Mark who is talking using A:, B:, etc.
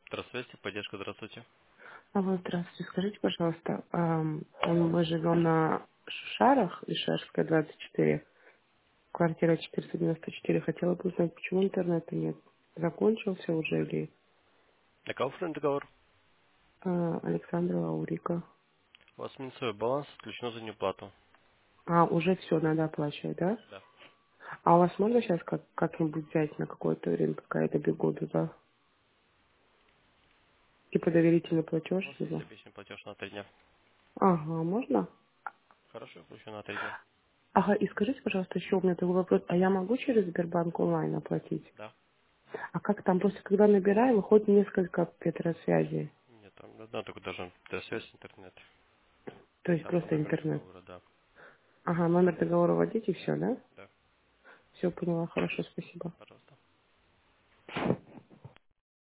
A: Здравствуйте, поддержка, здравствуйте.
B: Алло, здравствуйте. Скажите, пожалуйста, мы живем на Шушарах, Ишерская, 24, квартира 494. Хотела бы узнать, почему интернета нет. Закончился уже или
A: На кого договор?
B: Александра Аурика?
A: У вас минусовой баланс отключено за неуплату.
B: Уже все, надо оплачивать, да?
A: Да.
B: А у вас можно сейчас как-нибудь взять на какое-то время, пока я добегу туда? Типа доверительный
A: У
B: платеж,
A: вас есть
B: типа?
A: обещанный платеж на 3 дня.
B: Ага, можно?
A: Хорошо, включу на 3 дня.
B: Ага, и скажите, пожалуйста, еще у меня такой вопрос. А я могу через Сбербанк онлайн оплатить?
A: Да.
B: А как там, просто когда набираем, выходит несколько Петросвязей.
A: Нет, там одна только даже связь интернет.
B: То есть
A: Там по
B: просто
A: номеру
B: интернет.
A: договора, да.
B: Ага, номер договора вводить и все, да?
A: Да,
B: Все поняла, хорошо, спасибо.
A: пожалуйста.